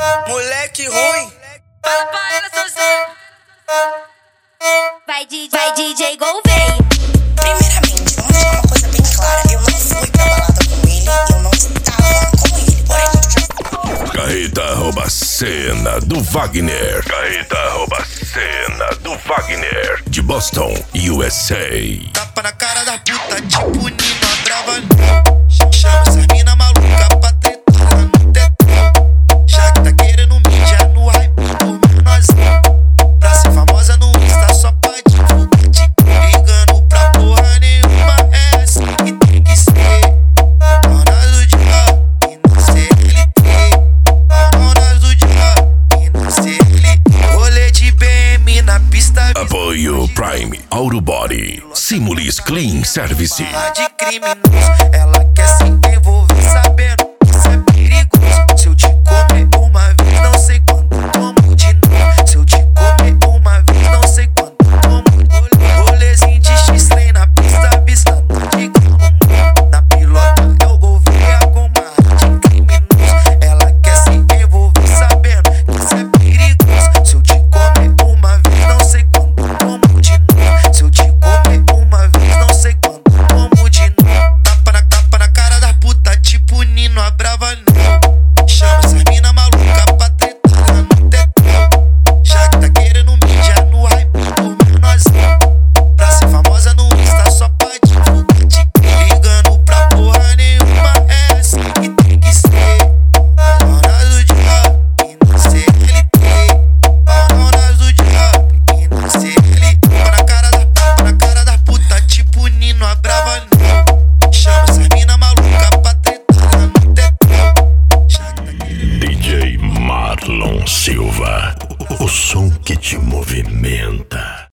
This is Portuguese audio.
Moleque ruim. Fala pra ela, seu Zé. Vai DJ Gouveia. Primeiramente, vamos deixar uma coisa bem clara. Eu não fui pra balada com ele, eu não estava com ele. Porém, eu já... Carreta rouba cena do Wagner. Carreta rouba cena do Wagner. De Boston, USA. Tapa na cara da puta, tipo Nina Brava. Chama essa mina maluca pra tretar lá no tetão. Já que tá querendo mídia no hype do menorzinho. Pra ser famosa no Insta só pra divulgar. Ligando pra porra nenhuma, é assim que tem que ser. Dona do dia e não CLT. Dona do dia e não CLT. Rolê de BM na pista. Apoio Prime Auto Body. Simulis Clean Service. De criminoso, ela quer se envolver sabendo que isso é perigoso. Se eu te comer uma vez, não sei quando como de novo. Se eu te comer uma vez, não sei quando como. Rolezinho de X-Trem na pista, pistando de carro. Na pilota eu Gouveia com uma de criminoso. Ela quer se envolver sabendo que isso é perigoso. Se eu te comer uma vez, não sei quando como de novo. Se eu te comer uma vez, não sei quando como de novo. Tapa na cara da puta, tipo Nino a Brava não. Chama essa mina maluca pra tretar lá no tetão. Já que tá querendo mídia no hype do menorzinho. Pra ser famosa no Insta só pra divulgar. Ligando pra porra nenhuma, é assim que tem que ser. Dona do dia e não CLT. Dona do dia e não CLT. Tapa na cara da puta, tipo Nino a Brava não. Chama essa mina maluca pra tretar lá no tetão. Já que tá querendo DJ Marlon Silva. O som que te movimenta.